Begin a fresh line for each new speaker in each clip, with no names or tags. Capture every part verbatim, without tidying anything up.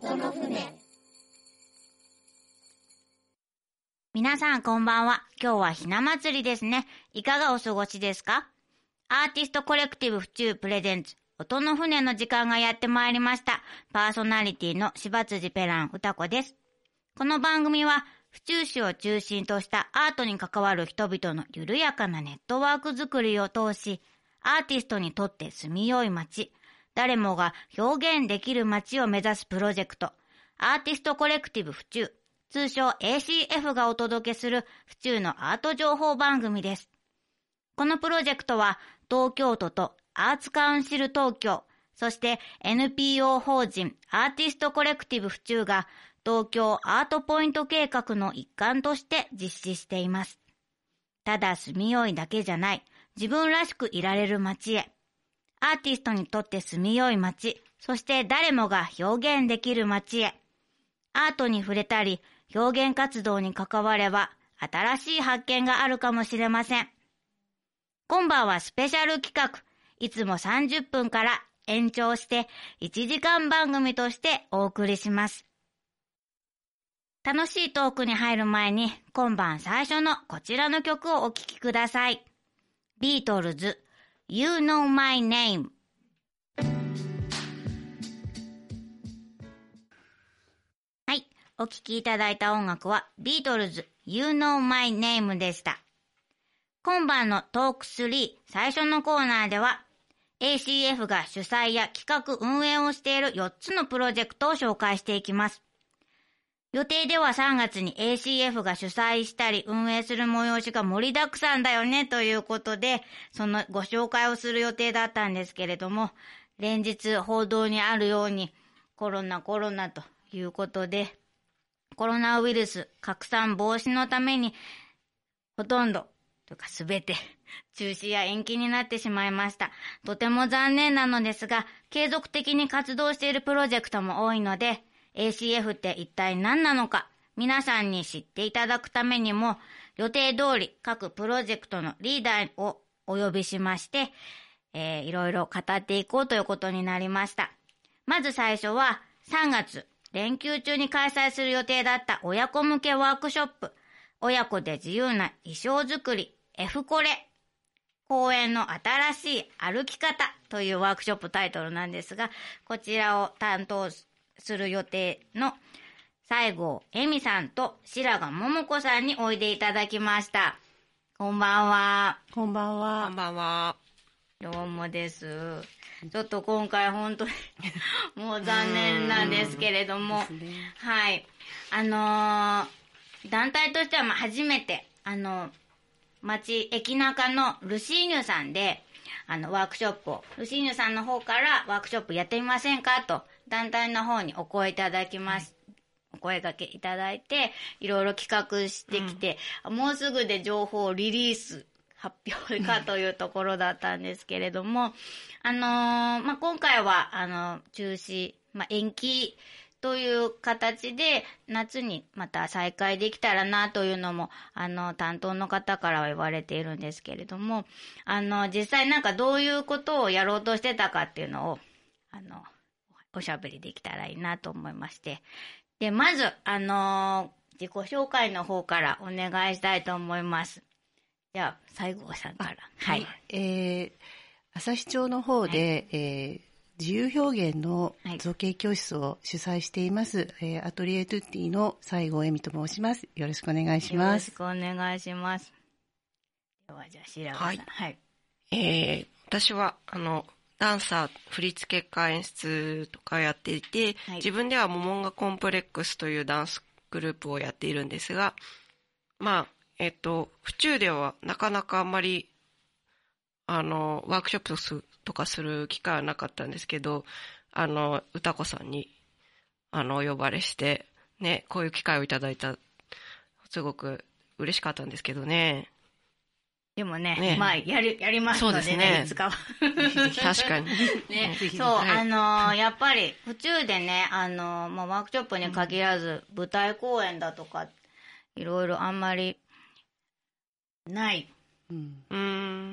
音の船。
皆さんこんばんは。今日はひな祭りですね。いかがお過ごしですか？アーティストコレクティブ府中プレゼンツ音の船の時間がやってまいりました。パーソナリティの柴辻ペラン歌子です。この番組は府中市を中心としたアートに関わる人々の緩やかなネットワーク作りを通し、アーティストにとって住みよい街、誰もが表現できる街を目指すプロジェクト、アーティストコレクティブ府中、通称 エーシーエフ がお届けする府中のアート情報番組です。このプロジェクトは東京都とアーツカウンシル東京、そして エヌピーオー 法人アーティストコレクティブ府中が東京アートポイント計画の一環として実施しています。ただ住みよいだけじゃない、自分らしくいられる街へ。アーティストにとって住みよい街、そして誰もが表現できる街へ。アートに触れたり、表現活動に関われば、新しい発見があるかもしれません。今晩はスペシャル企画、いつもさんじゅっぷんから延長していちじかん番組としてお送りします。楽しいトークに入る前に、今晩最初のこちらの曲をお聴きください。ビートルズ、You Know My Name。はい、お聴きいただいた音楽はビートルズ、You Know My Name でした。今晩のトークスリー最初のコーナーでは、エーシーエフ が主催や企画運営をしているよっつのプロジェクトを紹介していきます。予定ではさんがつに エーシーエフ が主催したり運営する催しが盛りだくさんだよねということで、そのご紹介をする予定だったんですけれども、連日報道にあるようにコロナコロナということで、コロナウイルス拡散防止のためにほとんどというかすべて中止や延期になってしまいました。とても残念なのですが、継続的に活動しているプロジェクトも多いので、エーシーエフ って一体何なのか、皆さんに知っていただくためにも、予定通り各プロジェクトのリーダーをお呼びしまして、えー、いろいろ語っていこうということになりました。まず最初はさんがつ、連休中に開催する予定だった親子向けワークショップ、親子で自由な衣装作り、F コレ、公園の新しい歩き方というワークショップタイトルなんですが、こちらを担当する予定の西郷恵美さんと白髪桃子さんにおいでいただきました。こんばんは。
こんばんは。
こんばんは。
どうもです。ちょっと今回本当にもう残念なんですけれども、ね、はい。あのー、団体としては初めて、あの、町、駅中のルシーニュさんで、あの、ワークショップを、ルシーニュさんの方からワークショップやってみませんかと、団体の方にお声いただきます。お声掛けいただいて、いろいろ企画してきて、うん、もうすぐで情報リリース、発表かというところだったんですけれども、あのー、まあ、今回は、あの、中止、まあ、延期という形で、夏にまた再開できたらなというのも、あの、担当の方からは言われているんですけれども、あの、実際なんかどういうことをやろうとしてたかっていうのを、あの、おしゃべりできたらいいなと思いまして。で、まず、あのー、自己紹介の方からお願いしたいと思います。じゃあ、西郷さんから。
はい。えー、旭町の方で、はい、えー、自由表現の造形教室を主催しています、はい、えー、アトリエトゥッティの西郷恵美と申します。よろしくお願いします。
よろしくお願いします。では、じゃあ、白川さん。はい。はい、
えー、私は、あの、ダンサー、振付家、演出とかやっていて、はい、自分ではモモンガコンプレックスというダンスグループをやっているんですが、まあ、えっと、府中ではなかなかあんまり、あの、ワークショップとかする機会はなかったんですけど、あの、歌子さんに、あの、お呼ばれして、ね、こういう機会をいただいた、すごく嬉しかったんですけどね。
でもね、ね、まあ、やり、やりますのでね、そうですね、いつかは。
確かに。
ね、そう、はい、あのー、やっぱり、府中でね、あのー、まあ、ワークショップに限らず、うん、舞台公演だとか、いろいろあんまり、ない。
うん。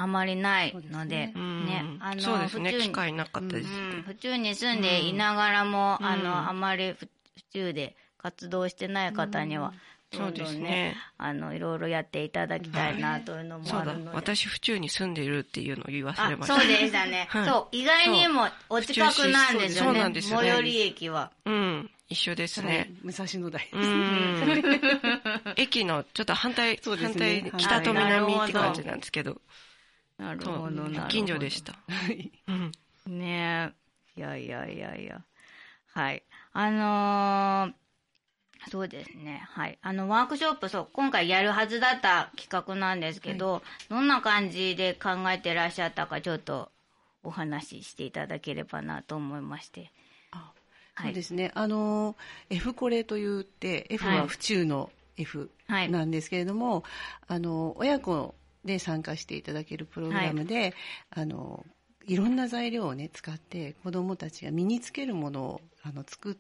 あまりないので、ね、
ね、
あの
そうですね、機会なかったです、
うん、府中に住んでいながらも、うん、あのあまり府中で活動してない方には、うん、どんどんね、そうですね、あのいろいろやっていただきたいなというのもあるので、
そうだ、私府中に住んでいるっていうのを言い忘れました。
そうでしたね、はい、そう意外にもお近くなんですよね。そうなんですよね、最寄り駅は、
うん、一緒ですね。
武蔵野台。
駅のちょっと反対、ね、反対、北と南って感じなんですけど。
なるほど、なるほど。
近所でした。
ねえ。いやいやいやいや。はい。あのー、そうですね。はい。あの、ワークショップ、そう、今回やるはずだった企画なんですけど、はい、どんな感じで考えてらっしゃったか、ちょっとお話ししていただければなと思いまして。
そうですね。あの、F コレと言って、F は府中の F なんですけれども、はい、あの、親子で参加していただけるプログラムで、はい、あの、いろんな材料をね、使って子どもたちが身につけるものをあの作って、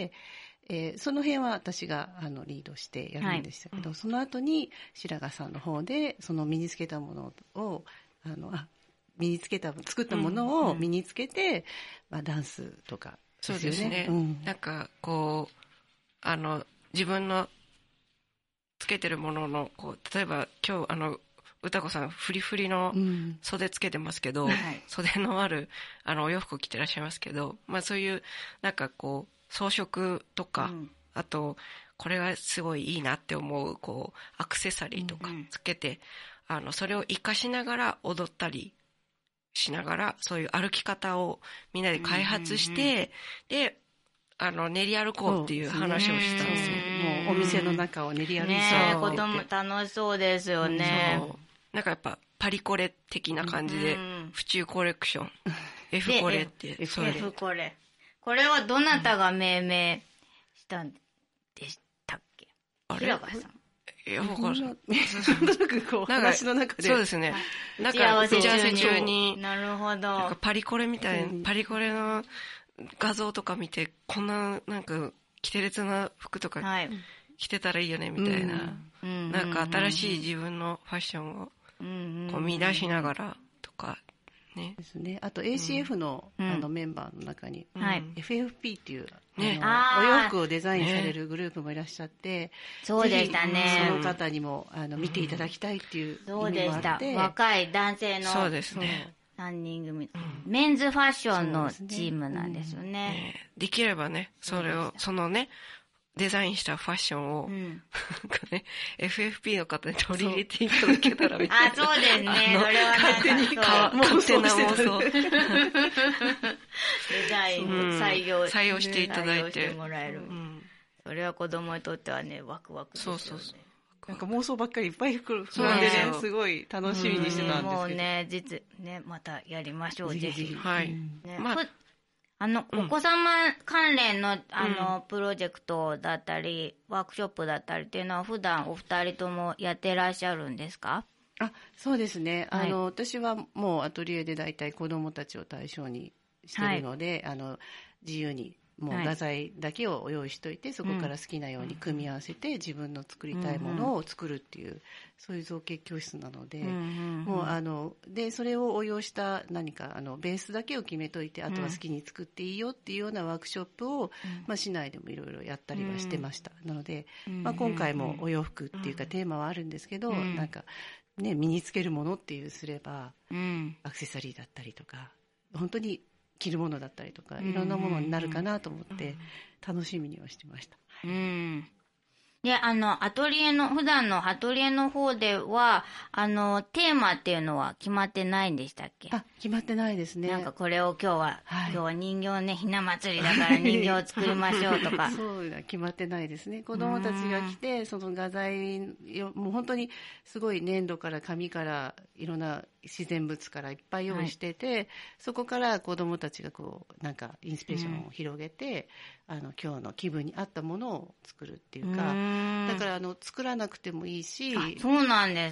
えー、その辺は私があのリードしてやるんでしたけど、はい、その後に白髪さんの方で、その身につけたものを、あの、あ、身につけた、作ったものを身につけて、うんうん、まあ、ダンスとか、
そうですね、うん、なんかこうあの自分のつけてるもののこう例えば今日あの歌子さんフリフリの袖つけてますけど、うん、袖のあるあのお洋服を着てらっしゃいますけど、まあ、そういうなんかこう装飾とか、うん、あとこれがすごいいいなって思うこうアクセサリーとかつけて、うんうん、あのそれを活かしながら踊ったりしながら、そういう歩き方をみんなで開発して、うんうんうん、で、あの、練り歩こうっていう話をしたんですよ。
もうお店の中を練り歩いて。
ねえ、子供楽しそうですよね。
そう。なんかやっぱパリコレ的な感じで、うん、府中コレクション、F コレって。
F コレ。これはどなたが命名したんでしたっけ？
あれ？
白川さん。
いや、わかる。なん
か話の中で。
そうですね。なんか、打ち合わせ中に。
なるほど。
なんかパリコレみたいな、パリコレの画像とか見て、こんな、なんか、キテレツな服とか着てたらいいよね、みたいな。なんか新しい自分のファッションをこう見出しながらとか、ね。です
ね。あと エーシーエフ の、うん、あのメンバーの中に、うん、エフエフピー っていう、
ね、
あのお洋服をデザインされるグループもいらっしゃって、ね、
そうでしたね。
その方にもあの見ていただきたいっていう意味もあって、うん、そうでした。
若い男性の
そうですね。
さんにん組、うん、メンズファッションのチームなんですよね。
ね、できればね、それをそのね。デザインしたファッションを、うん、なんかね、エフエフピー の方に取り入れていただけたらみたいな。
あ、そうですね。それは
勝手に、勝手な妄想。
デザイン採用、
採用していただいて。
採用してもらえる。うん、それは子供にとってはね、ワクワクですよね。そうそうそう。
なんか妄想ばっかりいっぱい膨らんでね、すごい楽しみにしてたんですけど。
もうね、実、ね、またやりましょう、ぜひ。
はい。
ね、まああの、お子様関連の、あの、プロジェクトだったり、ワークショップだったりっていうのは、普段お二人ともやってらっしゃるんですか？
あ、そうですね。あの、私はもうアトリエでだいたい子どもたちを対象にしてるので、あの、自由に、もう画材だけを用意しといて、そこから好きなように組み合わせて、自分の作りたいものを作るっていう、そういう造形教室なので、もうあのでそれを応用した何かあのベースだけを決めといて、あとは好きに作っていいよっていうようなワークショップを、まあ、市内でもいろいろやったりはしてました。なので、まあ、今回もお洋服っていうかテーマはあるんですけど、なんかね、身につけるものっていうすれば、アクセサリーだったりとか、本当に着るものだったりとか、いろんなものになるかなと思って楽しみにはしてました。
うん。で、あの、アトリエの、普段のアトリエの方では、あの、テーマっていうのは決まってないんでしたっけ？
あ、決まってないですね。
なんかこれを今日は、はい、今日は人形ね、ひな祭りだから人形を作りましょうとか。
そうだ、決まってないですね。子供たちが来て、その画材、もう本当にすごい粘土から紙からいろんな自然物からいっぱい用意してて、はい、そこから子供たちがこう、なんかインスピレーションを広げて、うん、あの、今日の気分に合ったものを作るっていうか、だからあの作らなくてもいいし、
そうなんですか。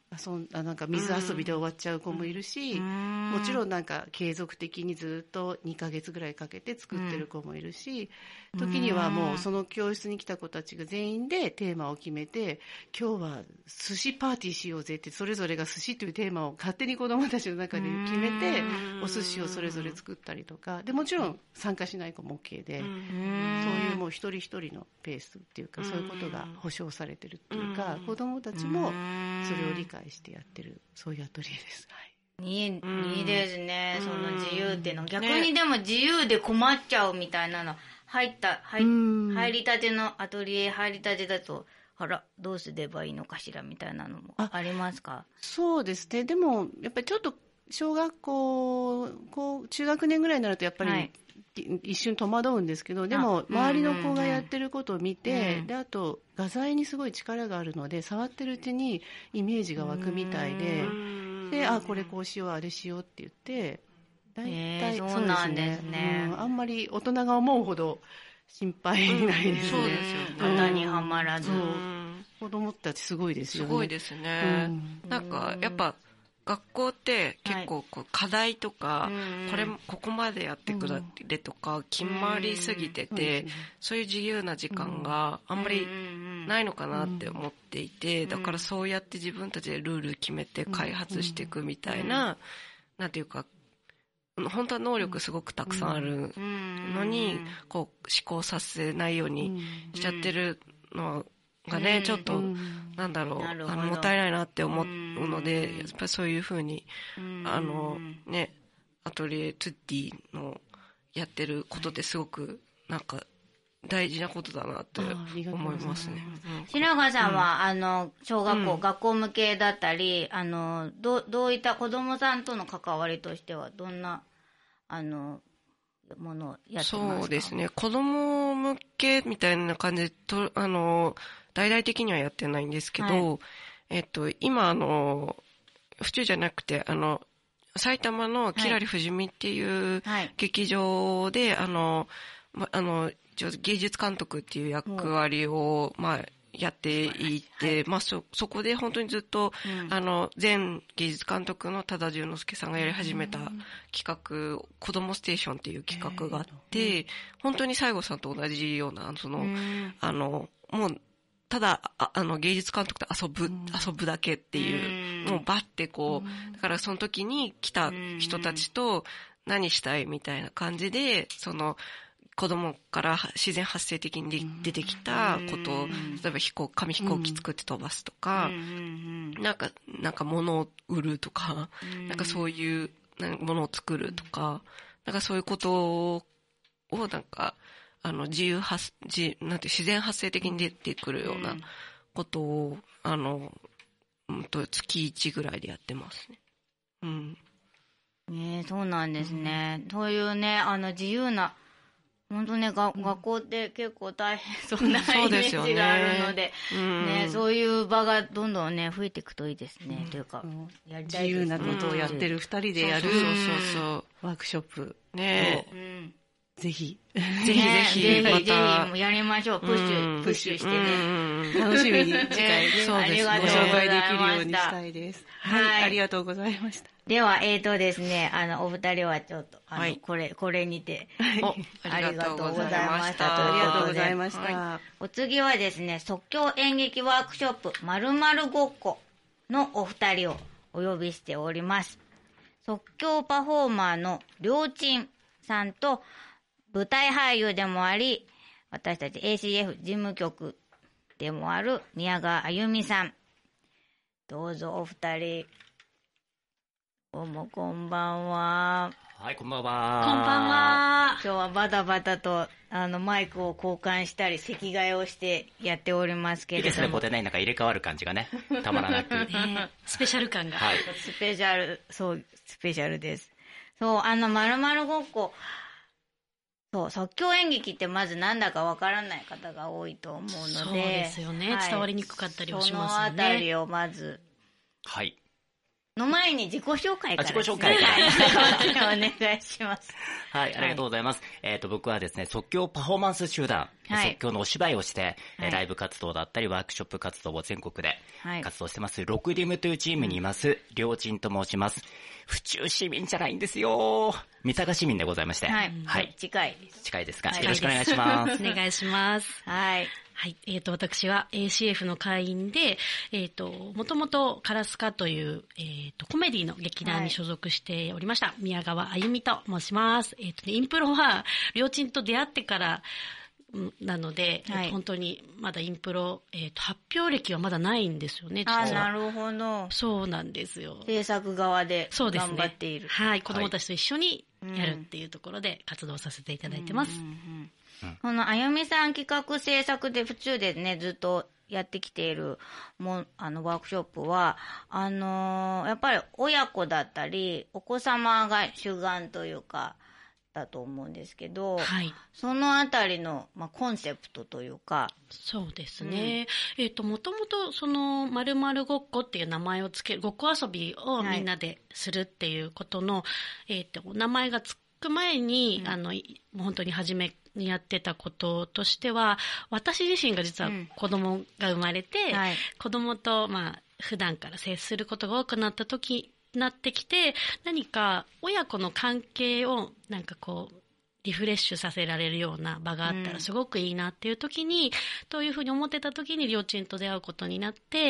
遊んあなんか水遊びで終わっちゃう子もいるし、うん、もちろんなんか継続的にずっとにかげつぐらいかけて作ってる子もいるし、うん、時にはもうその教室に来た子たちが全員でテーマを決めて、今日は寿司パーティーしようぜって、それぞれが寿司というテーマを勝手に子どもたちの中で決めて、お寿司をそれぞれ作ったりとかで、もちろん参加しない子も OK で、そういうもう一人一人のペースっていうか、そういうことが保証されてるっていうか、子どもたちもそれを理解してやってる、そういうアトリエです。はい、
いい、いいですね、その自由っていうの。逆にでも自由で困っちゃうみたいなの、入った、入、入りたてのアトリエ入りたてだと、あら、どうすればいいのかしらみたいなのもありますか？
そうですね。でも、やっぱりちょっと小学校、こう中学年ぐらいになるとやっぱり、はい、一瞬戸惑うんですけど、でも周りの子がやってることを見て、であと画材にすごい力があるので、触ってるうちにイメージが湧くみたいで、で、あ、これこうしようあれしようって言って、大体そうなんですね、うん、あんまり大人が思うほど心配ないですね。
そうですよね。
型にはまらず、
子供たちすごいですよね。
すごいですね、うん、なんかやっぱ学校って結構こう課題とか、はい、これここまでやってくれとか決まりすぎてて、うん、そういう自由な時間があんまりないのかなって思っていて、だからそうやって自分たちでルール決めて開発していくみたいな、なんていうか本当は能力すごくたくさんあるのにこう思考させないようにしちゃってるのがね、ちょっとなんだろう、あのもったいないなって思うので、やっぱりそういうふうにあのね、アトリエトゥッティのやってることってすごくなんか大事なことだなって思いますね。
白川さんは、うん、あの小学校、うん、学校向けだったり、あの ど, どういった子どもさんとの関わりとしてはどんなあのものをやってますか？
そうですね、子ども向けみたいな感じでとあの大々的にはやってないんですけど、はい、えっと今あの府中じゃなくてあの埼玉のキラリ富士見っていう劇場で、はい、あのまあの芸術監督っていう役割を、まあ、やっていて、はい、まあ、そ、そこで本当にずっと、うん、あの、前芸術監督の多田十之介さんがやり始めた企画、子供ステーションっていう企画があって、本当に西郷さんと同じような、その、あの、もう、ただ、あ, あの芸術監督と遊ぶ、遊ぶだけっていう、もうバッてこう、だからその時に来た人たちと何したいみたいな感じで、その、子供から自然発生的に出てきたことを、例えば飛行紙飛行機作って飛ばすとか、なんかなんか物を売るとか、なんかそういうものを作るとか、なんかそういうことをなんかあの自由発自なんて自然発生的に出てくるようなことをあのうんと月いちぐらいでやってますね。うん。
ね、そうなんですね。うん、そういうねあの自由な本当ね、が、うん、学校って結構大変そうなイメージがあるので、そうですよね。うんね、そういう場がどんどんね、増えていくといいですね。うん、というか、うん、やりたいですね。自由なことをやってる二人でやる、そうそうそうワークショップね、うん、ぜひ。
ぜひぜひ、ね、
ぜひ、ぜひやりましょう。プッシュ、プッシュしてね。
楽しみに次回、そうですね、ご紹介できるようにしたいです。はい、はい、ありがとうございました。
では、えーとですね、あの、お二人はちょっと、あの、はい、これ、これにて、
ありがとうございました。
ありがとうございました。はい、
お次はですね、即興演劇ワークショップ、〇〇ごっこのお二人をお呼びしております。即興パフォーマーのりょうちんさんと、舞台俳優でもあり、私たち エーシーエフ 事務局でもある宮川あゆみさん。どうぞお二人。どうもこんばんは。
はい、こんばんは。
こんばんは。今日はバタバタとあのマイクを交換したり席替えをしてやっておりますけれども。いいですね、
ここでね、なんか入れ替わる感じがね、たまらなく。ね、
スペシャル感が。
はい。スペシャル、そう、スペシャルです。そう、あの、〇〇ごっこ。そう、即興演劇ってまずなんだかわからない方が多いと思うので。そう
ですよね。はい、伝わりにくかったりはしますよね。
そのあたりをまず。
はい。
の前に自己紹介からですね。
自己紹介から。
お願いします。
はい、ありがとうございます。はい、えっと、僕はですね、即興パフォーマンス集団、はい、即興のお芝居をして、はい、ライブ活動だったり、ワークショップ活動を全国で活動してます、はい、ロクディムというチームにいます、りょうちんと申します。府中市民じゃないんですよ。三坂市民でございまして。はい。はい、近いです。近いですか。はい、よろしくお願いします。
お願いします。
はい。
はい。えっ、ー、と、私は エーシーエフ の会員で、えっ、ー、と、もともとカラスカという、えっ、ー、と、コメディの劇団に所属しておりました。はい、宮川あゆみと申します。えっ、とね、インプロは、りょうちんと出会ってから、なので、はい、本当にまだインプロ、えっ、と、発表歴はまだないんですよね、
実は。あ、なるほど。
そうなんですよ。
制作側で頑張っている。
そうですね。はい。子供たちと一緒にやるっていうところで活動させていただいてます。うんうんうん
うん、このあゆみさん企画制作で府中でねずっとやってきているもあのワークショップはあのー、やっぱり親子だったりお子様が主眼というかだと思うんですけど、はい、そのあたりの、まあ、コンセプトというか。
そうですね、うん、えっ、ー、ともともとその〇〇ごっこっていう名前をつけるごっこ遊びをみんなでするっていうことの、はい、えっ、ー、と名前がつく前に、うん、あの本当に初めにやってたこととしては、私自身が実は子供が生まれて、うんはい、子供とまあ普段から接することが多くなった時なってきて、何か親子の関係をなんかこうリフレッシュさせられるような場があったらすごくいいなっていう時に、うん、というふうに思ってた時にりょうちんと出会うことになって、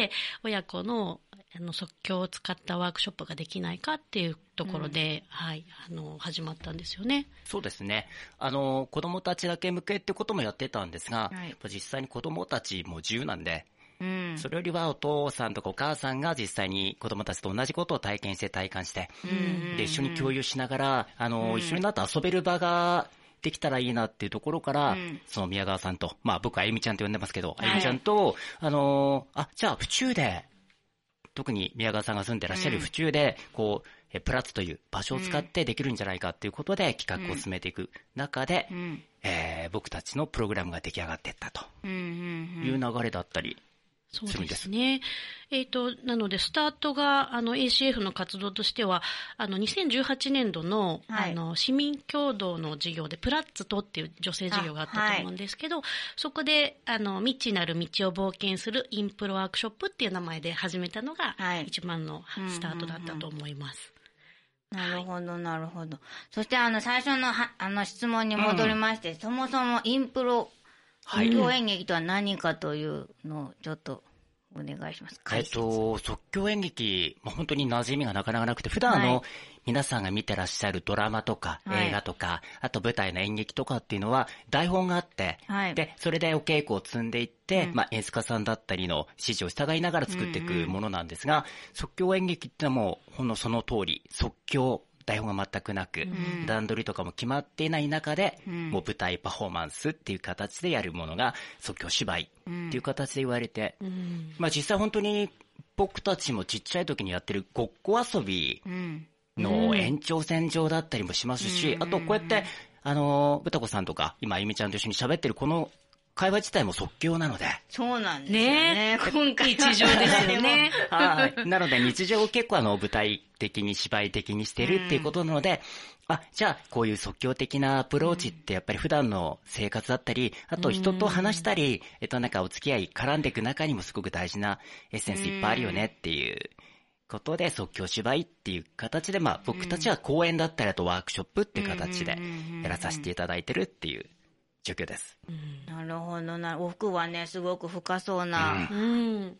親子のあの即興を使ったワークショップができないかっていうところで、うん、はい、あの始まったんですよね。
そうですね。あの子供たちだけ向けってこともやってたんですが、はい、実際に子供たちも自由なんで、うん、それよりはお父さんとかお母さんが実際に子供たちと同じことを体験して体感して、うん、で一緒に共有しながらあの、うん、一緒になって遊べる場ができたらいいなっていうところから、うん、その宮川さんと、まあ僕あゆみちゃんと呼んでますけど、はい、あゆみちゃんとあのあじゃあ府中で特に宮川さんが住んでらっしゃる府中で、こう、プラッツという場所を使ってできるんじゃないかということで企画を進めていく中で、うんえー、僕たちのプログラムが出来上がっていったという流れだったりするんです。
そうですね。えっと、なので、スタートが、あの、エーシーエフ の活動としては、あの、にせんじゅうはちねんどの、はい、あの、市民共同の事業で、プラッツとっていう女性事業があったと思うんですけど、はい、そこで、あの、未知なる道を冒険するインプロワークショップっていう名前で始めたのが、はい、一番のスタートだったと思います。
うんうんうん、なるほど、なるほど。そして、あの、最初のは、あの、質問に戻りまして、うん、そもそもインプロ、即興演劇とは何かというのをちょっとお願いします。
えっと、即興演劇、まあ、本当に馴染みがなかなかなくて、普段あの、はい、皆さんが見てらっしゃるドラマとか映画とか、はい、あと舞台の演劇とかっていうのは台本があって、はい、で、それでお稽古を積んでいって、うん、まあ、演出家さんだったりの指示を従いながら作っていくものなんですが、うんうん、即興演劇ってのはもうほんのその通り、即興、台本が全くなく、うん、段取りとかも決まっていない中で、うん、もう舞台パフォーマンスっていう形でやるものが即興芝居っていう形で言われて、うん、まあ実際本当に僕たちもちっちゃい時にやってるごっこ遊びの延長線上だったりもしますし、うん、あとこうやってあのぶたこさんとか今あゆみちゃんと一緒に喋ってるこの会話自体も即興なので。
そうなんですよね。今回
日常ですよね。
はい。なので日常を結構あの舞台的に芝居的にしてるっていうことなので、うん、あ、じゃあこういう即興的なアプローチってやっぱり普段の生活だったり、あと人と話したり、うん、えっとなんかお付き合い絡んでいく中にもすごく大事なエッセンスいっぱいあるよねっていうことで即興芝居っていう形で、まあ僕たちは講演だったりあとワークショップっていう形でやらさせていただいてるっていう状況です。
うん、なるほどな。お服はねすごく深そうな、うん、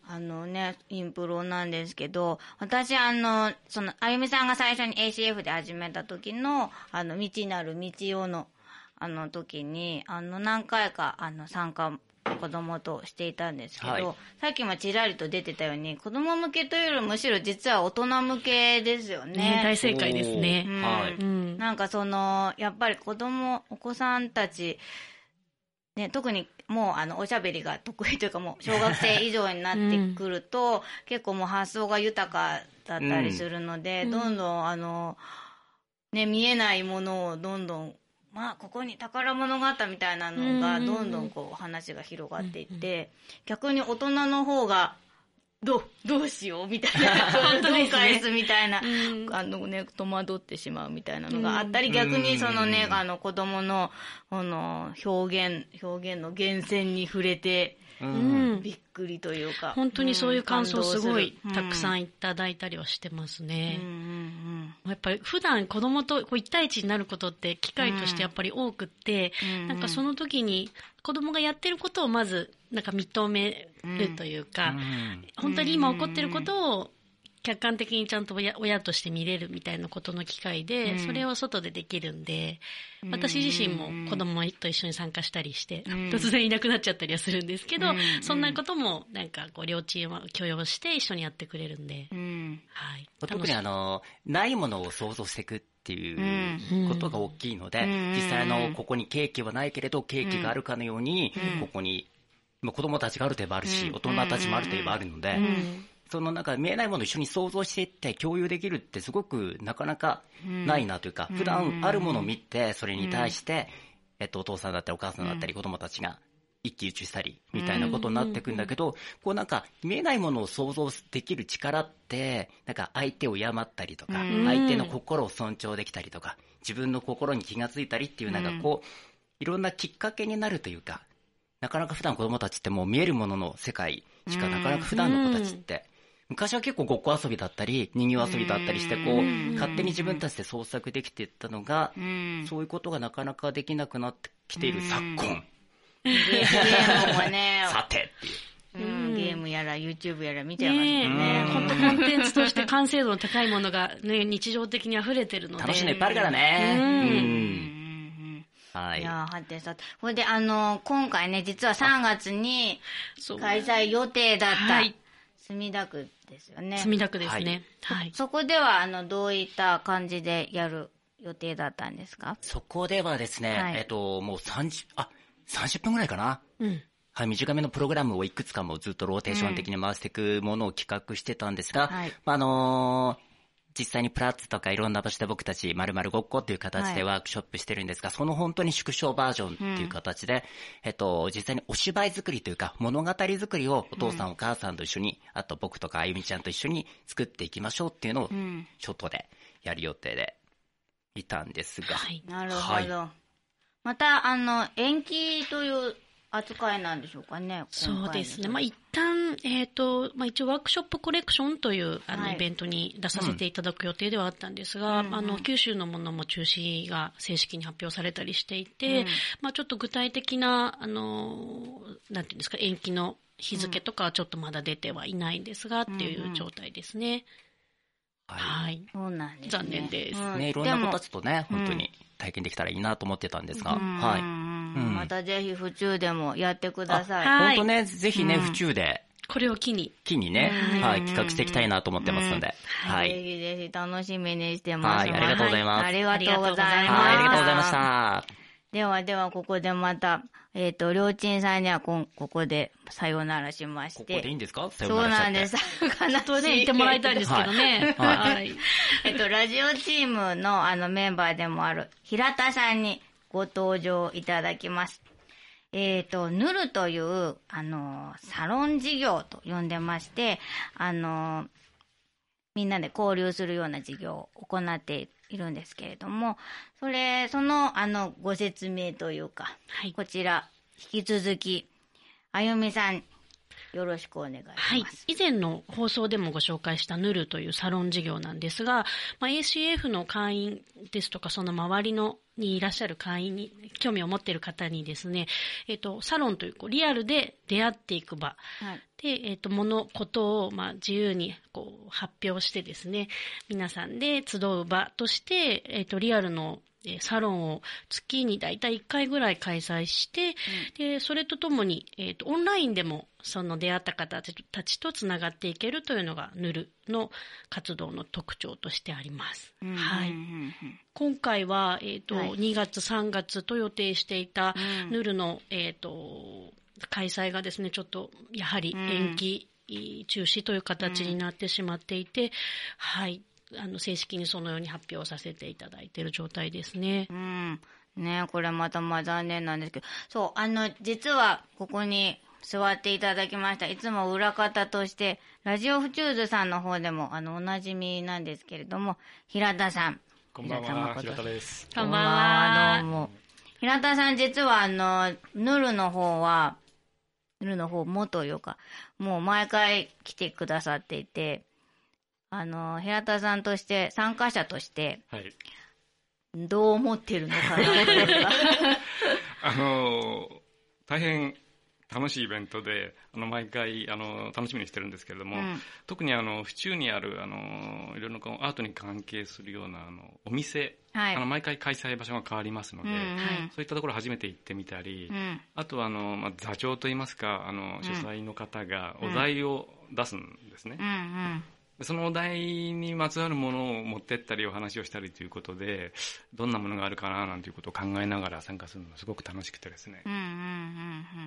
あのねインプロなんですけど、私あのそのあゆみさんが最初に エーシーエフ で始めた時のあの未知なる道をのあの時にあの何回かあの参加子供としていたんですけど、はい、さっきもちらりと出てたように子供向けというよりむしろ実は大人向けですよね。
ね、大正解ですね。
うんはいうん、なんかそのやっぱり子供お子さんたちね、特にもうあのおしゃべりが得意というかもう小学生以上になってくると、うん、結構もう発想が豊かだったりするので、うん、どんどんあの、ね、見えないものをどんどんまあここに宝物があったみたいなのがどんどんこう話が広がっていって、うん、逆に大人の方がどうどうしようみたいな
本当ですね。
ですみたいな、あのね、戸惑ってしまうみたいなのがあったり、逆にそのね、あの子供の、あの、表現、表現の源泉に触れて、うん、びっくりというか。
本当にそういう感想すごいたくさんいただいたりはしてますね。うんうんうん、やっぱり普段子供とこう一対一になることって機会としてやっぱり多くって、うん、なんかその時に子供がやってることをまずなんか認めるというか、うん、本当に今起こってることを客観的にちゃんと 親, 親として見れるみたいなことの機会で、うん、それを外でできるんで、私自身も子供と一緒に参加したりして、うん、突然いなくなっちゃったりはするんですけど、うん、そんなこともなんかこう両チームは許容して一緒にやってくれるんで、うん
はい、特にあのないものを想像していくっていうことが大きいので、うん、実際あのここにケーキはないけれどケーキがあるかのように、うん、ここに子供たちがあるといえばあるし、うん、大人たちもあるといえばあるので、うんそのなんか見えないものを一緒に想像していって共有できるってすごくなかなかないなというか、うん、普段あるものを見てそれに対して、うん、えっとお父さんだったりお母さんだったり子供たちが一喜一憂したりみたいなことになっていくんだけど、こうなんか見えないものを想像できる力ってなんか相手を敬ったりとか、相手の心を尊重できたりとか、自分の心に気がついたりっていうなんかこういろんなきっかけになるというか、なかなか普段子供たちってもう見えるものの世界しかなかなか普段の子たちって昔は結構ごっこ遊びだったり人形遊びだったりしてこう勝手に自分たちで創作できていったのが、そういうことがなかなかできなくなってきている昨今。
ゲームもね
さてっていう、
うん、ゲームやら YouTube やら見ちゃいますね。
本当コンテンツとして完成度の高いものが、ね、日常的に溢れてるので
楽しいのいっぱいあるからね。うん
うんはい、いやはてさて、ほいであの今回ね実はさんがつに開催予定だった、はい、墨田区ですよね。
墨田区ですね。
はい。そこではあのどういった感じでやる予定だったんですか？
そこではですね、はい、えっともうさんじゅうあさんじゅっぷんぐらいかな。うん。はい、短めのプログラムをいくつかもずっとローテーション的に回していくものを企画してたんですが、うんはい、あのー。実際にプラッツとかいろんな場所で僕たち〇〇ごっこっていう形でワークショップしてるんですが、はい、その本当に縮小バージョンっていう形で、うん、えっと、実際にお芝居作りというか物語作りをお父さんお母さんと一緒に、あと僕とかあゆみちゃんと一緒に作っていきましょうっていうのをショートでやる予定でいたんですが。
はい、なるほど。はい、また、あの、延期という扱いなんでしょうかね。
そうですね。まあ、一旦、えっと、まあ、一応ワークショップコレクションという、あの、はい、イベントに出させていただく予定ではあったんですが、うん、あの、九州のものも中止が正式に発表されたりしていて、うん、まあ、ちょっと具体的な、あの、なんていうんですか、延期の日付とかはちょっとまだ出てはいないんですが、うん、っていう状態ですね。
うんうん、はい。
はい。そうなんですね。
残念です。
うん、ね、いろんな子たちとね、本当に体験できたらいいなと思ってたんですが、うん、はい。
うん、またぜひ府中でもやってください。
本当ね、ぜひね、うん、府中で。
これを機に。
機にね、はい、企画していきたいなと思ってますので。
うん、はい。ぜひぜひ楽しみにしてます。
はい、ありがとうございます。
ありがとうございます。はい、
ありがとうございました。
ではでは、ここでまた、えっ、ー、と、りょうちんさんにはこ、ここでさよならしまして。
ここでいいんですか？さ
よならしちゃって。そうなんです。
とね、言ってもらいたいんですけどね。はい。はい、
えっと、ラジオチームのあのメンバーでもある平田さんにご登場いただきます。えっ、ー、と、ヌルという、あの、サロン事業と呼んでまして、あの、みんなで交流するような事業を行っているんですけれども、それ、その、あの、ご説明というか、はい、こちら、引き続き、あゆみさん、よろしくお願いします。はい。
以前の放送でもご紹介したヌルというサロン事業なんですが、まあ、エーシーエフ の会員ですとか、その周りのにいらっしゃる会員に興味を持っている方にですね、えっと、サロンというこうリアルで出会っていく場、はい、で、えっと、物、ことを、まあ、自由にこう発表してですね、皆さんで集う場として、えっと、リアルのサロンを月にだいたいいっかいぐらい開催して、うん、で、それとともに、えっと、オンラインでもその出会った方たちとつながっていけるというのがヌルの活動の特徴としてあります。うん、はい。今回は、えっと、はい、にがつさんがつと予定していたヌルの、えっと、開催がですね、ちょっとやはり延期、うん、中止という形になってしまっていて、うん、はい。あの正式にそのように発表させていただいている状態ですね。
うん。ね、これまたまあ残念なんですけど、そう、あの、実はここに座っていただきました。いつも裏方として、ラジオフチューズさんの方でも、あの、おなじみなんですけれども、平田さん。
こんばんは、平田です。
こんばんは。どうも。平田さん、実はあの、ヌルの方は、ヌルの方もというか、もう毎回来てくださっていて、あの、平田さんとして、参加者として、はい。どう思ってるのかな
あの、大変楽しいイベントで、あの、毎回、あの、楽しみにしてるんですけれども、うん、特にあの、府中にある、あの、いろいろアートに関係するような、あの、お店、はい、あの、毎回開催場所が変わりますので、うんうん、そういったところ初めて行ってみたり、うん、あとは、あの、まあ、座長といいますか、あの、主催の方がお題を出すんですね。うんうんうんそのお題にまつわるものを持ってったりお話をしたりということで、どんなものがあるかななんていうことを考えながら参加するのがすごく楽しくてですね。うんうんうんうん。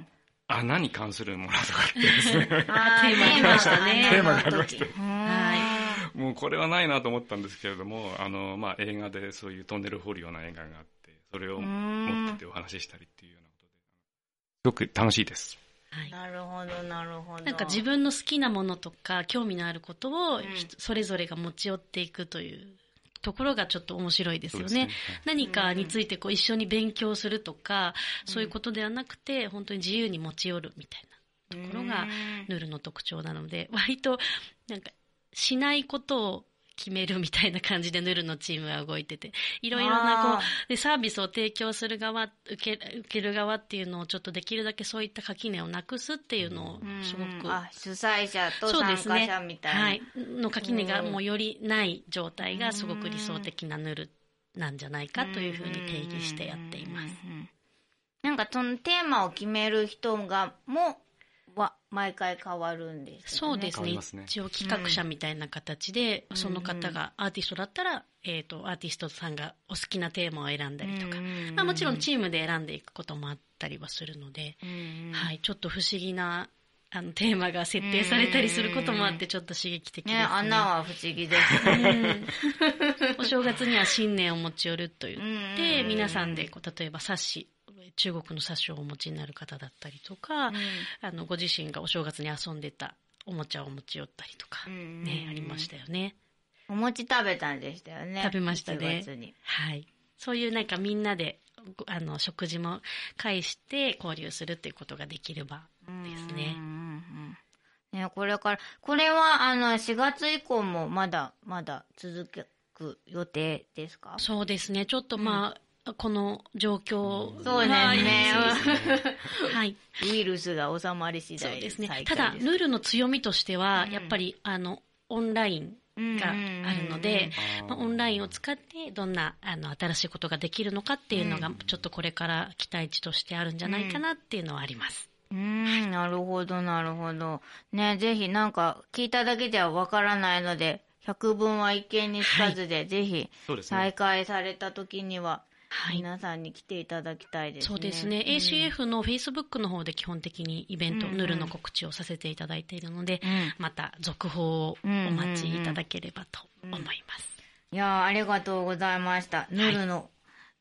穴に関するものとかってですね。
あテーマがしたね。
テーマがありまして。はい。もうこれはないなと思ったんですけれども、あの、まあ、映画でそういうトンネルを掘るような映画があって、それを持っててお話ししたりっていうようなことで、すごく楽しいです。
はい、なるほどなるほど。
なんか自分の好きなものとか興味のあることを、うん、それぞれが持ち寄っていくというところがちょっと面白いですよね。ね何かについてこう一緒に勉強するとか、うん、そういうことではなくて本当に自由に持ち寄るみたいなところがヌルの特徴なので、割となんかしないことを決めるみたいな感じでヌルのチームは動いてて、いろいろなこうでサービスを提供する側、受け、受ける側っていうのをちょっとできるだけそういった垣根をなくすっていうのをすごく、うん、
あ主催者と参加者みたいな、ね、はい、
の垣根がもうよりない状態がすごく理想的なヌルなんじゃないかというふうに定義してやっています。
なんかそのテーマを決める人がもは毎回変わるんです
よね。そうですね。すね一応企画者みたいな形で、うん、その方がアーティストだったら、えっと、アーティストさんがお好きなテーマを選んだりとか、うんまあ、もちろんチームで選んでいくこともあったりはするので、うんはい、ちょっと不思議なあのテーマが設定されたりすることもあってちょっと刺激的ですね。ね、
穴は不思議ですね。
お正月には新年を持ち寄ると言って、皆さんでこう例えば冊子、中国の冊子をお持ちになる方だったりとか、うん、あのご自身がお正月に遊んでたおもちゃを持ち寄ったりとか、うんね、ありましたよね。
お餅食べたんでしたよね。
食べましたね。はい。そういうなんかみんなであの食事も介して交流するっていうことができればですね。うんうん
うん、ね、これからこれはあのしがつ以降もまだまだ続く予定ですか？
そうですね。ちょっとまあ。うんこの状況
そうですね。
はい。
ウイルスが収まり次第
そうですね。ただ、ヌルの強みとしては、うん、やっぱり、あの、オンラインがあるので、まあ、オンラインを使ってどんな、あの、新しいことができるのかっていうのが、うん、ちょっとこれから期待値としてあるんじゃないかなっていうのはあります。
うん、はい、なるほど、なるほど。ね、ぜひなんか、聞いただけではわからないので、百聞は一見にしかずで、はい、ぜひ、再開された時には、はい、皆さんに来ていただきたいですね。
そうですね。うん、エーシーエフ の Facebook の方で基本的にイベント、うんうん、ヌルの告知をさせていただいているので、うん、また続報をお待ちいただければと思います。
うん、いやー、ありがとうございました。ヌルの、はい、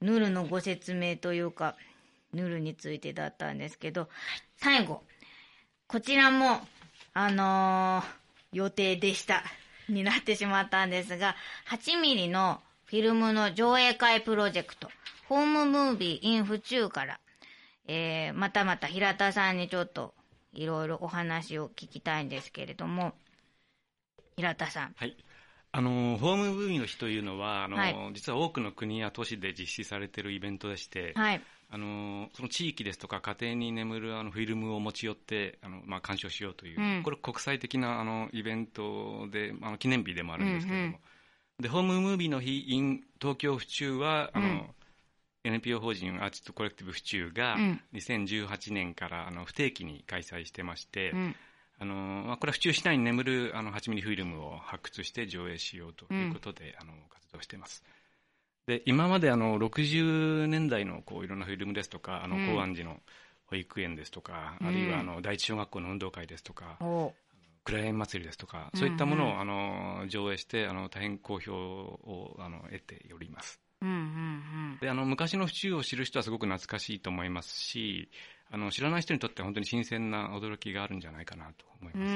ヌルのご説明というか、ヌルについてだったんですけど、最後、こちらも、あのー、予定でした、になってしまったんですが、はちミリのフィルムの上映会プロジェクト、ホームムービー in 府中から、えー、またまた平田さんにちょっといろいろお話を聞きたいんですけれども、平田さん。
はい。あの、ホームムービーの日というのは、あの、はい、実は多くの国や都市で実施されているイベントでして、はい。あの、その地域ですとか家庭に眠るあのフィルムを持ち寄って、あの、まあ、鑑賞しようという、うん、これ国際的なあのイベントで、あの記念日でもあるんですけれども、うんうん、で、ホームムービーの日 in 東京府中は、あの、うん、エヌピーオー 法人アーティストコレクティブ府中がにせんじゅうはちねんからあの不定期に開催してまして、うん、あのまあ、これは府中市内に眠るあのはちミリフィルムを発掘して上映しようということで、うん、あの活動しています。で、今まであのろくじゅうねんだいのこういろんなフィルムですとか、あの高安寺の保育園ですとか、うん、あるいはあの第一小学校の運動会ですとか、クライアン祭りですとか、そういったものをあの上映してあの大変好評をあの得ております。
うんうんうん、
であの昔の府中を知る人はすごく懐かしいと思いますし、あの知らない人にとっては本当に新鮮な驚きがあるんじゃないかなと思います。うん、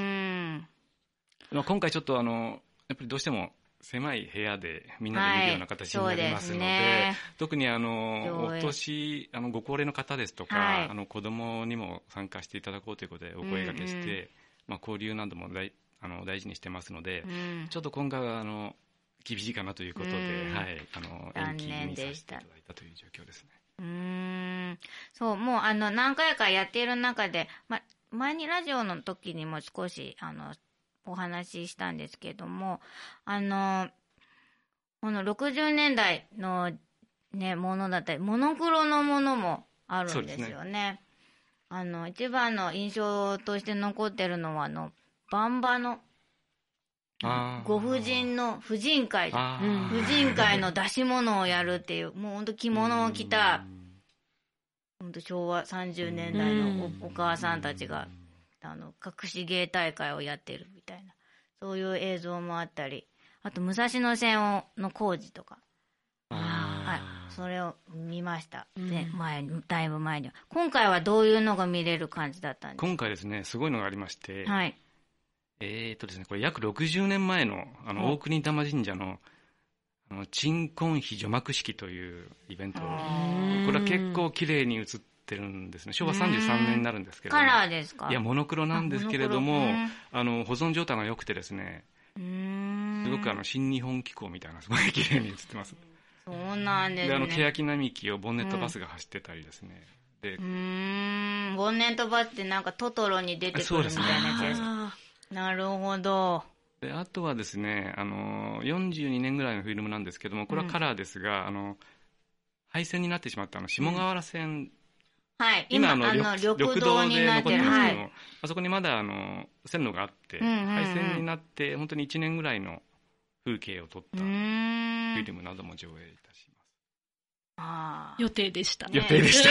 まあ、今回ちょっとあのやっぱりどうしても狭い部屋でみんなで見るような形になりますので、はい、ね、特にあのお年あのご高齢の方ですとか、はい、あの子供にも参加していただこうということでお声掛けして、うんうん、まあ、交流なども大あの大事にしてますので、うん、ちょっと今回はあの厳しいかなということで、うん、はい、あの延期にさせていただいたという状況ですね。
うーん、そうもうあの何回かやっている中で、ま、前にラジオの時にも少しあのお話ししたんですけども、あのこのろくじゅうねんだいのねものだったりモノクロのものもあるんですよ ね, ねあの一番の印象として残ってるのはあのバンバのご婦人の婦人会婦人会の出し物をやるっていう、もうほんと着物を着たほんと昭和さんじゅうねんだいの お, お母さんたちがあの隠し芸大会をやってるみたいな、そういう映像もあったり、あと武蔵野線の工事とか、はい、それを見ました、うん、で前だいぶ前には。今回はどういうのが見れる感じだったんですか？
今回ですね、すごいのがありまして、
はい、
えーっとですね、これ約ろくじゅうねんまえのあの大国玉神社のあの鎮魂碑除幕式というイベント、これは結構綺麗に映っててるんですね。昭和さんじゅうさんねんになるんですけれども、
カラーですか？
いやモノクロなんですけれども、あの保存状態が良くてですね、うーん、すごくあの新日本機構みたいなすごい綺麗に映ってます。
そうなんですね。
であの欅並木をボンネットバスが走ってたりですね、
うん、でうーんボンネットバスってなんかトトロに出てくるみたいなやつです。なるほど。
であとはですね、あのよんじゅうにねんぐらいのフィルムなんですけども、これはカラーですが、うん、あの廃線になってしまったあの下河原線、うん、
はい、今、今あの緑道になってる、
はい、あそこにまだあの線路があって、うんうんうん、廃線になって本当にいちねんぐらいの風景を撮ったフィルムなども上映いたします。
あ予定でしたね。
予定でした。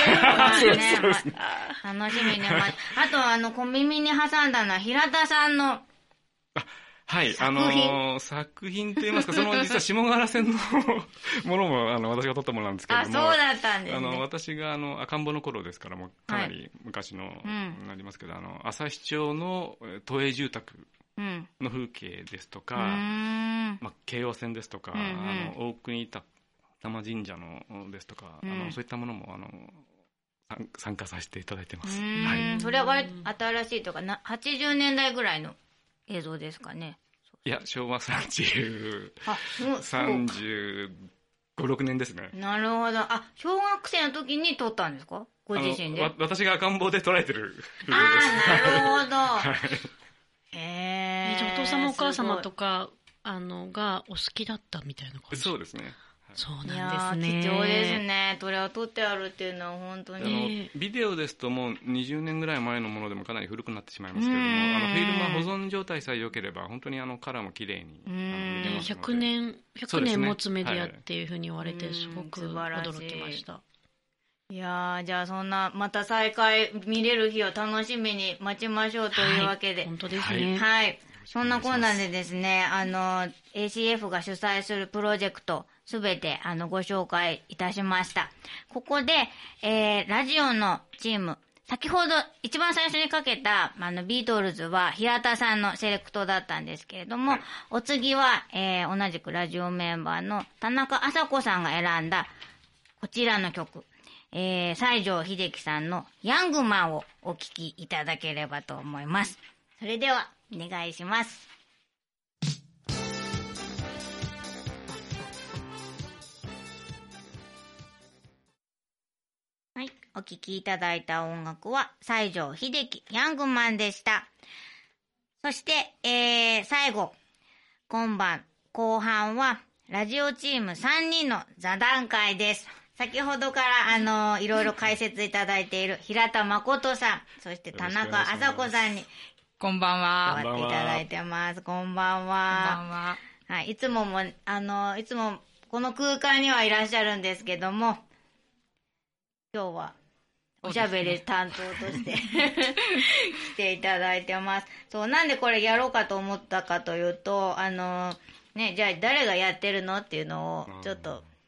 そうですね。
楽しみに、ま、あとあの小耳に挟んだのは平田さんのあ
はい、あのー、作品といいますか、その実は下河原線のものもあの私が撮ったものなんですけれども、
あ、そうだったんですね。
あの私があの赤ん坊の頃ですから、もうかなり昔の、はい、になりますけど、あの朝日町の都営住宅の風景ですとか、うん、まあ、京王線ですとか、うんうん、あの大国玉神社のですとか、うん、あのそういったものもあの参加させていただいてます。はい、
それは割と新しいとかなはちじゅうねんだいぐらいの映像ですかね。
いや、昭和さんじゅう、さんじゅうご、ろくねんですね。
なるほど。あ、小学生の時に撮ったんですか？ご自身で。
わ私が赤ん坊で捉えてる。
ああ、なるほど。はい、
へえ。じゃあお父様お母様とか、あの、がお好きだったみたいな感じ？
そうですね。
そうなんですね。
貴重ですね。これは撮ってあるっていうのは本当に。
ビデオですともうにじゅうねんぐらい前のものでもかなり古くなってしまいますけれども、あのフィルムは保存状態さえ良ければ本当にあのカラーも綺麗にあの見れますので。
ひゃくねん、ひゃくねん持つメディアっていうふうに言われてすごく驚きました。
いやー、じゃあそんなまた再開見れる日を楽しみに待ちましょうというわけで。
はい、本当ですね。
はい。そんなこんなでですね、あの エーシーエフ が主催するプロジェクトすべてあのご紹介いたしました。ここで、えー、ラジオのチーム、先ほど一番最初にかけたあのビートルズは平田さんのセレクトだったんですけれども、はい、お次は、えー、同じくラジオメンバーの田中麻子さんが選んだこちらの曲、えー、西城秀樹さんのヤングマンをお聴きいただければと思います。それではお願いします。はい、お聴きいただいた音楽は西城秀樹ヤングマンでした。そして、えー、最後今晩後半はラジオチームさんにんの座談会です。先ほどからあのいろいろ解説いただいている平田誠さん、そして田中麻子さんに
こんばんは。
終わっていただいてます。こんばんは。こんばんは。はい、いつもも、あの、いつもこの空間にはいらっしゃるんですけども、今日はおしゃべり担当として、ね、来ていただいてます。そう、なんでこれやろうかと思ったかというと、あの、ね、じゃあ誰がやってるのっていうのをちょっと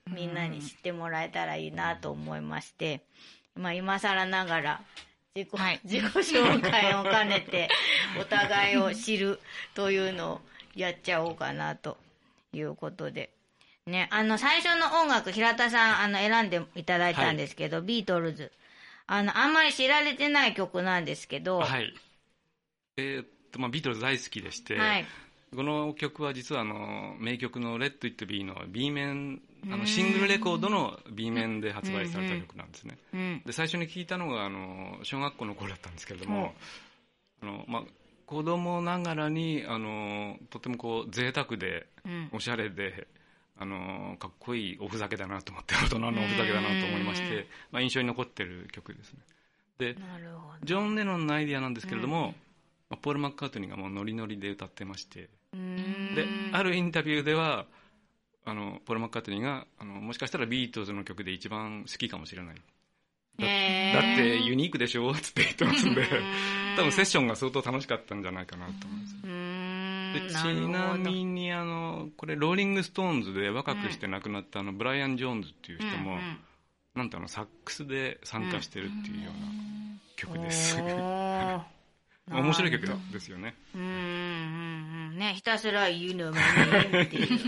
みんなに知ってもらえたらいいなと思いまして、まあ今更ながら自己、はい、自己紹介を兼ねてお互いを知るというのをやっちゃおうかなということで。ね、あの最初の音楽、平田さんあの選んでいただいたんですけど、はい、ビートルズ。あの、あんまり知られてない曲なんですけど。
はい。えー、っと、まあビートルズ大好きでして、はい、この曲は実はあの名曲の Let It Be の B 面、あのシングルレコードの B 面で発売された曲なんですね。うんうん、で最初に聴いたのがあの小学校の頃だったんですけれども、うん、あのまあ子供ながらにあのとてもこう贅沢で、うん、おしゃれで。あのかっこいいおふざけだなと思って、大人のおふざけだなと思いまして、まあ、印象に残ってる曲ですね。でジョン・レノンのアイディアなんですけれども、まあ、ポール・マッカートニーがもうノリノリで歌ってまして、であるインタビューではあのポール・マッカートニーがあのもしかしたらビートルズの曲で一番好きかもしれない、だ, だってユニークでしょって言ってますんで多分セッションが相当楽しかったんじゃないかなと思います。でちなみにあのこれローリングストーンズで若くして亡くなったあのブライアン・ジョーンズっていう人も、うんうん、なんとあのサックスで参加してるっていうような曲です、うん、面白い曲ですよね。
うんうんうんね、ひたすら言うのもねっていう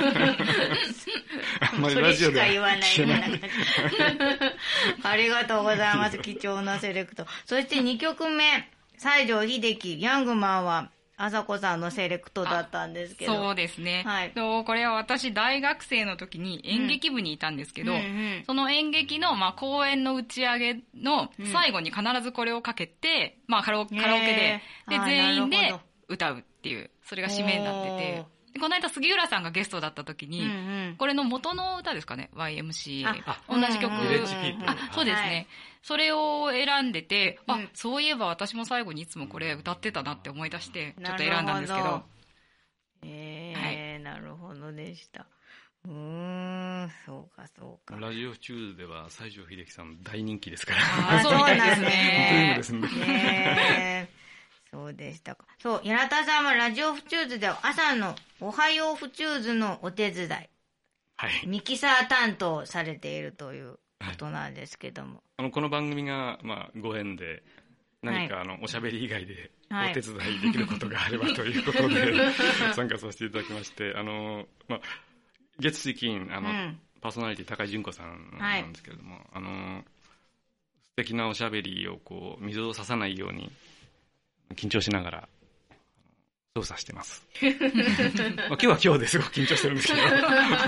それしか言わないありがとうございます。貴重なセレクト。そしてにきょくめ、西城秀樹ヤングマンはあさこさんのセレクトだったんですけど。
そうですね。はい。とこれは私大学生の時に演劇部にいたんですけど、うんうんうん、その演劇のまあ公演の打ち上げの最後に必ずこれをかけて、うん、まあカラオケで、で全員で歌うっていう、それが締めになってて。この間杉浦さんがゲストだった時に、うんうん、これの元の歌ですかね、ワイエムシー。同じ曲。
ヴィレッジピープル。
あ、そうですね。はい、それを選んでて、うん、あ、そういえば私も最後にいつもこれ歌ってたなって思い出して、ちょっと選んだんですけど。
えー、はい、なるほどでした。うーん、そうかそうか。
ラジオフチューズでは西城秀樹さん大人気ですから。
あ、そうなんですね。
ですね。
そうでしたか。そう、平田さんはラジオフチューズでは朝のおはようフチューズのお手伝い、はい、ミキサー担当されているということなんですけども。はい、
あのこの番組が、まあ、ご縁で何か、はい、あのおしゃべり以外でお手伝いできることがあればということで、はい、参加させていただきまして、あの、まあ、月水金あの、うん、パーソナリティ高井純子さんなんですけれども、はい、あの素敵なおしゃべりをこう水を差さないように緊張しながら操作してます。まあ今日は今日ですごく緊張してるんですけど。ね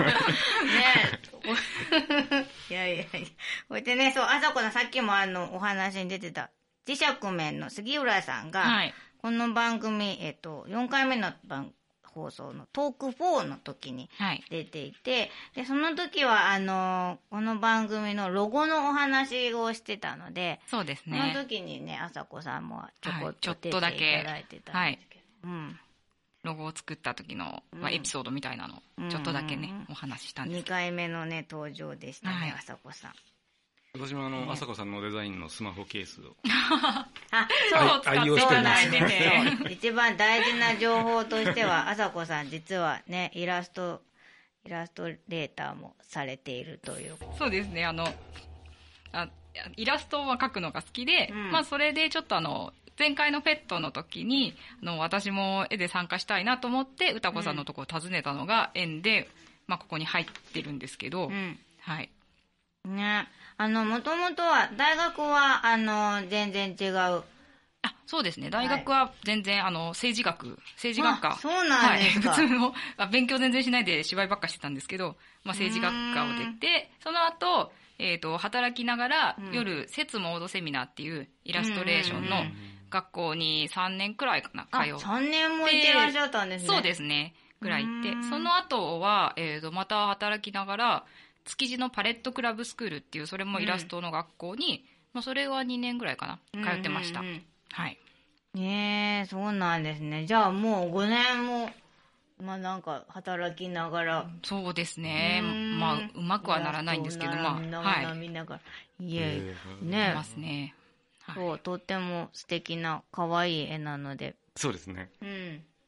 え。いやいやいや。こうやってね、そう、あさこのさっきもあの、お話に出てた、磁石面の杉浦さんが、はい、この番組、えっと、よんかいめの番放送のトークフォーの時に出ていて、はい、で、その時は、あの、この番組のロゴのお話をしてたので、
そうですね。
その時にね、あさこさんもちょこっと出ていただいてたんですけど、はい、うん。
ロゴを作った時の、まあ、エピソードみたいなのをちょっとだけね、うんうんうん、お話ししたんですけど。
にかいめのね、登場でしたね、はい、あさこさん。
私もあの、あさこさんのデザインのスマホケースを。
あ、そう、愛用してます。そう一番大事な情報としては、あさこさん実はね、イラスト、イラストレーターもされているという。
そうですね、あの、あイラストは描くのが好きで、うん、まあそれでちょっとあの、前回のペットの時に、あの、私も絵で参加したいなと思って、歌子さんのところを訪ねたのが縁で、うん、まあここに入ってるんですけど、うん、はい。
ね、あの、もともとは、大学は、あの、全然違う。
あ、そうですね。大学は全然、はい、あの、政治学、政治学科。
そうなんですか。
はい、普通の、勉強全然しないで芝居ばっかしてたんですけど、まあ政治学科を出て、その後、えっと、働きながら、うん、夜、節モードセミナーっていうイラストレーションの学校にさんねんくらいかな、通って。あ、
さんねんも行ってらっしゃったんですね。
そうですね。くらい行って、その後は、えっと、また働きながら、築地のパレットクラブスクールっていう、それもイラストの学校に、うん、まあそれはにねんぐらいかな、通ってました。うんうんうん、はい。
ねえ、そうなんですね。じゃあもうごねんも、まあなんか働きながら。
そうですね。まあうまくはならないんですけど、まあ。はい。
見ながら。いえ、ね。
ますね。
そう、とっても素敵な可愛い絵なので。
そうですね。
うん。
あ、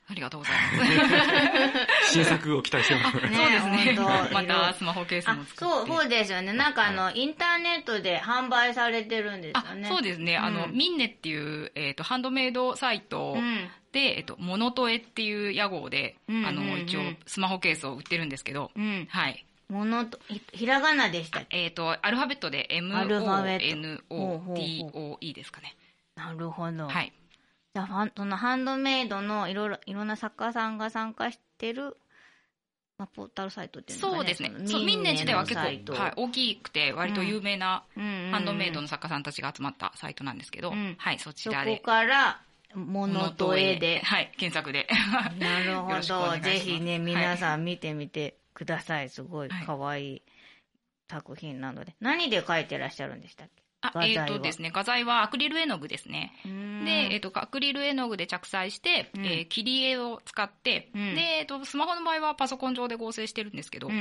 ありがとうございます。
新作を期待してます。
ね、そうですね。またスマホケースも作って。
そう、そうですよね。なんかあの、はい、インターネットで販売されてるんですよね。
あ、そうですね。うん、あの、ミンネっていう、えっ、ー、と、ハンドメイドサイトで、うん、えっ、ー、と、モノトエっていう屋号で、うんうんうん、あの、一応、スマホケースを売ってるんですけど、うん、はい。
モノト、ひらがなでしたっけ？
えっ、ー、と、アルファベットで エムオーエヌオーティーオーイー ですかね。
なるほど。
はい。
じゃあ、そのハンドメイドのいろいろ、いろんな作家さんが参加してる、まあ、ポータルサイトっていうのが、ね、
そうですね。そう、ミンネ自体は結構、はい、大きくて、割と有名なハンドメイドの作家さんたちが集まったサイトなんですけど、うん、はい、そちらで。
そこから、モノトエで。
はい、検索で。
なるほど。ぜひね、皆さん見てみてください。すごい可愛い作品なので。何で描いてらっしゃるんでしたっけ？
あ、えっ、ー、とですね、画材はアクリル絵の具ですね。で、えっ、ー、と、アクリル絵の具で着彩して、うん、えー、切り絵を使って、うん、で、えっ、ー、と、スマホの場合はパソコン上で合成してるんですけど、うんうん、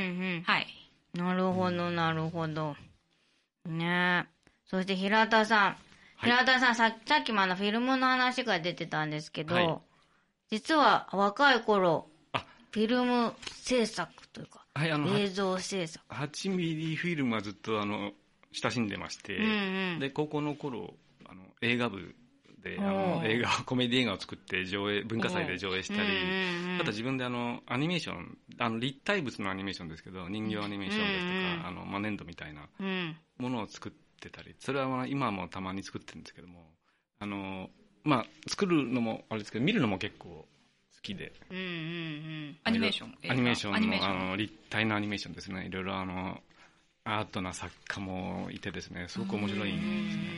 はい。
なるほど、なるほど。ねえ。そして平田さん。平田さん、さ, さっきもあのフィルムの話が出てたんですけど、はい、実は若い頃、フィルム制作というか、はい、あの映像制作。
はちミリフィルムはずっとあの、親しんでまして、うんうん、で高校の頃あの映画部であの映画コメディ映画を作って上映文化祭で上映したり、うんうん、あと自分であのアニメーションあの立体物のアニメーションですけど人形アニメーションですとか、うんうん、あのまあ、粘土みたいなものを作ってたり、それはまあ今もたまに作ってるんですけども、あのまあ作るのもあれですけど見るのも結構好きで、
うんうんうん、アニメーション
アニメーションのあの立体のアニメーションですね、いろいろあのアートな作家もいてですね、すごく面白いんですね。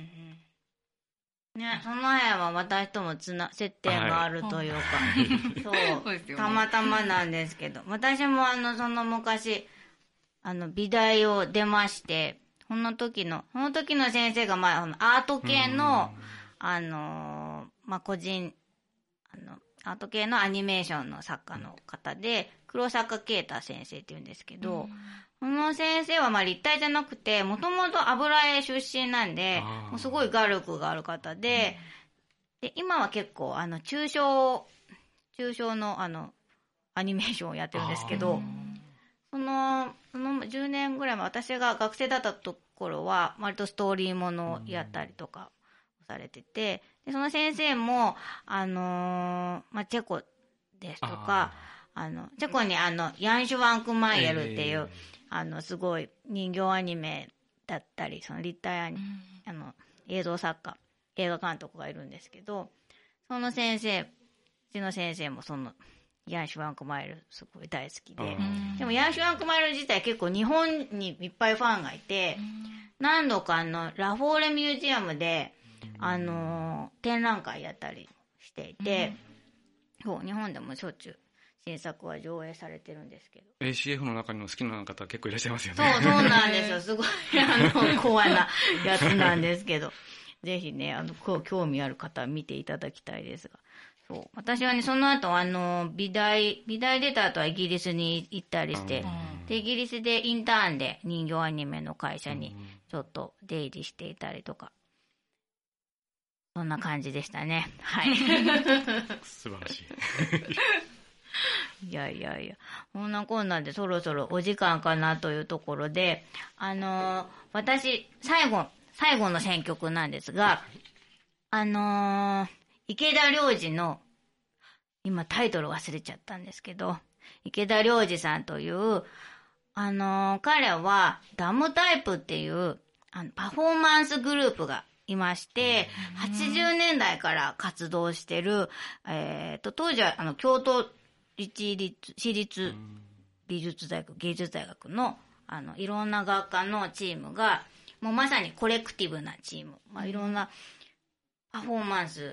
ね、その辺は私ともつな接点があるというか、はい、そうそうたまたまなんですけど、私もあのその昔あの美大を出まして、その時のその時の先生がまあアート系のあのまあ個人あのアート系のアニメーションの作家の方で黒坂啓太先生っていうんですけど。この先生はまあ立体じゃなくて、もともと油絵出身なんで、もうすごい画力がある方で、うん、で、今は結構、あの、抽象、抽象のあの、アニメーションをやってるんですけど、その、そのじゅうねんぐらい前、私が学生だったところは、割とストーリーものをやったりとかされてて、で、その先生も、あのー、まあ、チェコですとか、あの、チェコにあの、ヤンシュワンクマイエルっていう、えーあの、すごい人形アニメだったり、その立体アニメ、うん、あの、映像作家、映画監督がいるんですけど、その先生、うちの先生もその、ヤンシュワンクマイルすごい大好きで、うん、でもヤンシュワンクマイル自体結構日本にいっぱいファンがいて、うん、何度かあの、ラフォーレミュージアムで、あの、展覧会やったりしていて、うん、そう、日本でもしょっちゅう、新作は上映されてるんですけど
エーシーエフ の中にも好きな方結構いらっしゃいますよね。
そうそうなんですよ、すごいあのコアなやつなんですけどぜひねあの興味ある方は見ていただきたいですが、そう私はねその後あの美大美大出た後はイギリスに行ったりして、でイギリスでインターンで人形アニメの会社にちょっと出入りしていたりとか、そんな感じでしたね。はい
素晴らしい
いやいやいや、こんなこんなんでそろそろお時間かなというところで、あのー、私、最後、最後の選曲なんですが、あのー、池田良二の、今タイトル忘れちゃったんですけど、池田良二さんという、あのー、彼はダムタイプっていう、あの、パフォーマンスグループがいまして、はちじゅうねんだいから活動してる、えっと、当時はあの、京都、私立、私立美術大学、芸術大学の、あの、いろんな学科のチームが、もうまさにコレクティブなチーム。まあ、いろんなパフォーマンス、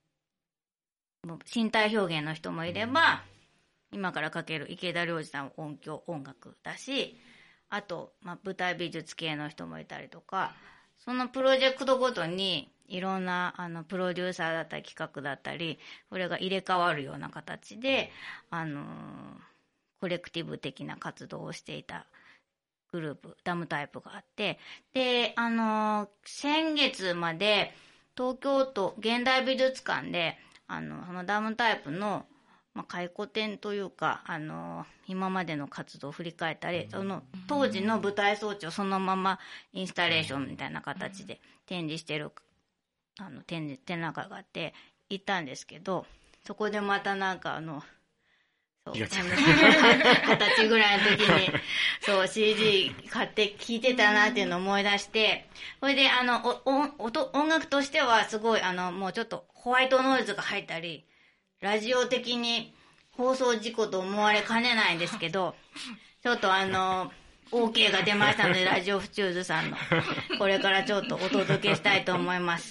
身体表現の人もいれば、今からかける池田良二さん音響、音楽だし、あと、まあ、舞台美術系の人もいたりとか、そのプロジェクトごとに、いろんなあのプロデューサーだったり企画だったり、これが入れ替わるような形で、あのー、コレクティブ的な活動をしていたグループ、ダムタイプがあって、で、あのー、先月まで東京都現代美術館で、あの、そのダムタイプの、 まあ、回顧展というか、あのー、今までの活動を振り返ったり、その当時の舞台装置をそのままインスタレーションみたいな形で展示してる、あの展示、展覧会があって行ったんですけど、そこでまたなんかあの、そう二十歳ぐらいの時に、そう シージー 買って聴いてたなっていうのを思い出して、それであの、お音音楽としてはすごいあの、もうちょっとホワイトノイズが入ったり、ラジオ的に放送事故と思われかねないんですけど、ちょっとあの、OK が出ましたので、ラジオフチューズさんの、これからちょっとお届けしたいと思います。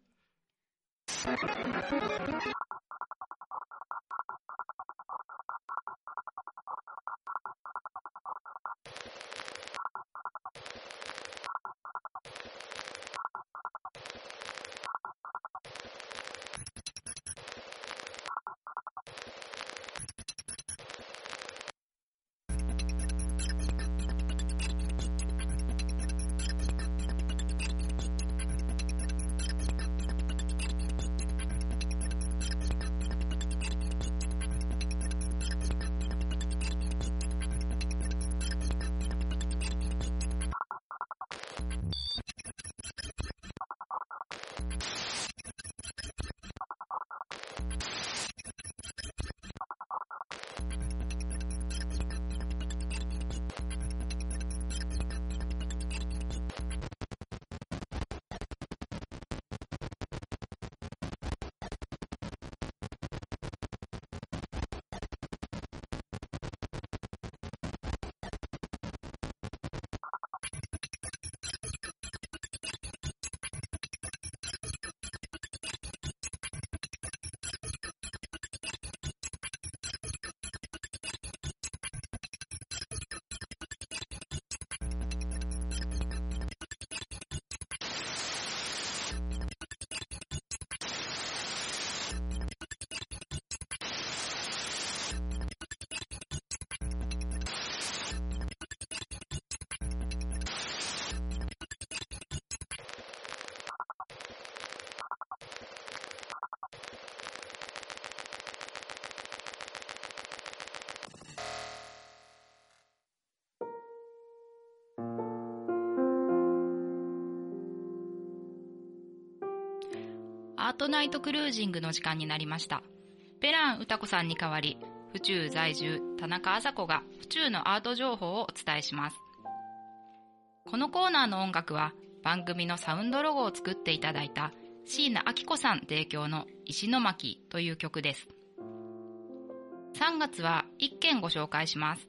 アートナイトクルージングの時間になりました。ペラン歌子さんに代わり、府中在住田中麻子が府中のアート情報をお伝えします。このコーナーの音楽は番組のサウンドロゴを作っていただいた椎名明子さん提供の石巻という曲です。さんがつはいっけんご紹介します。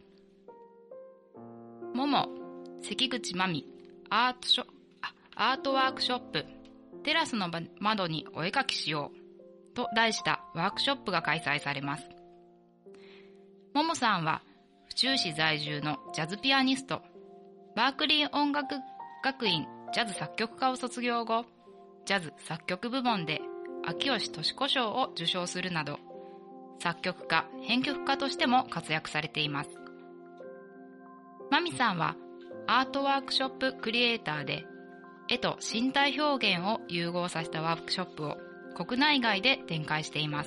もも関口真美アートショアートワークショップテラスの窓にお絵描きしようと題したワークショップが開催されます。ももさんは府中市在住のジャズピアニスト、バークリー音楽学院ジャズ作曲科を卒業後、ジャズ作曲部門で秋吉敏子賞を受賞するなど、作曲家、編曲家としても活躍されています。まみさんはアートワークショップクリエイターで、絵と身体表現を融合させたワークショップを国内外で展開しています。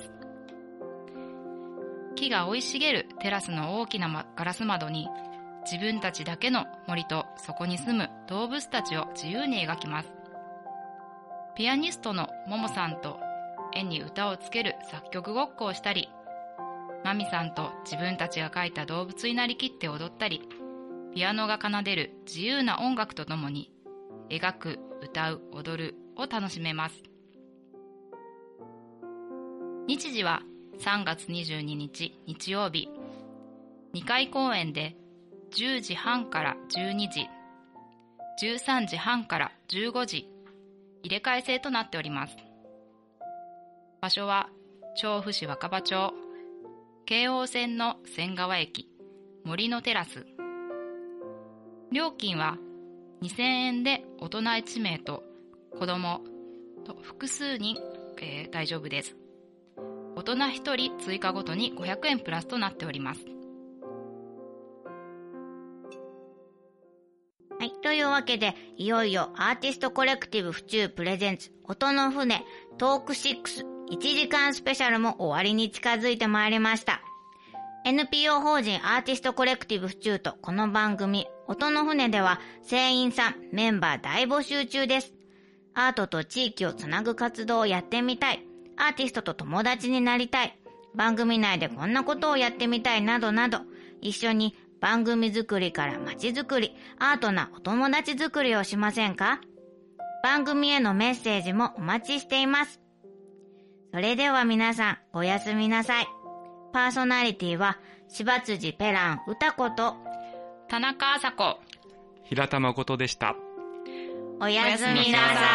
木が生い茂るテラスの大きなガラス窓に自分たちだけの森とそこに住む動物たちを自由に描きます。ピアニストのももさんと絵に歌をつける作曲ごっこをしたり、まみさんと自分たちが描いた動物になりきって踊ったり、ピアノが奏でる自由な音楽とともに描く、歌う、踊るを楽しめます。日時はさんがつにじゅうににち日曜日、にかい公演でじゅうじはんからじゅうにじ、じゅうさんじはんからじゅうごじ、入れ替え制となっております。場所は調布市若葉町、京王線の仙川駅、森のテラス。料金はにせんえんで大人いちめいと子供と複数人、えー、大丈夫です。大人ひとり追加ごとにごひゃくえんプラスとなっております。
はい。というわけで、いよいよアーティストコレクティブ府中プレゼンツ音の船トークシックスいちじかんスペシャルも終わりに近づいてまいりました。エヌピーオー 法人アーティストコレクティブ府中とこの番組音の船では船員さん、メンバー大募集中です。アートと地域をつなぐ活動をやってみたい、アーティストと友達になりたい、番組内でこんなことをやってみたいなどなど、一緒に番組作りから街づくり、アートなお友達作りをしませんか？番組へのメッセージもお待ちしています。それでは皆さん、おやすみなさい。パーソナリティは柴辻ペラン歌子と
田中麻子、
平田誠でした。
おやすみなさい。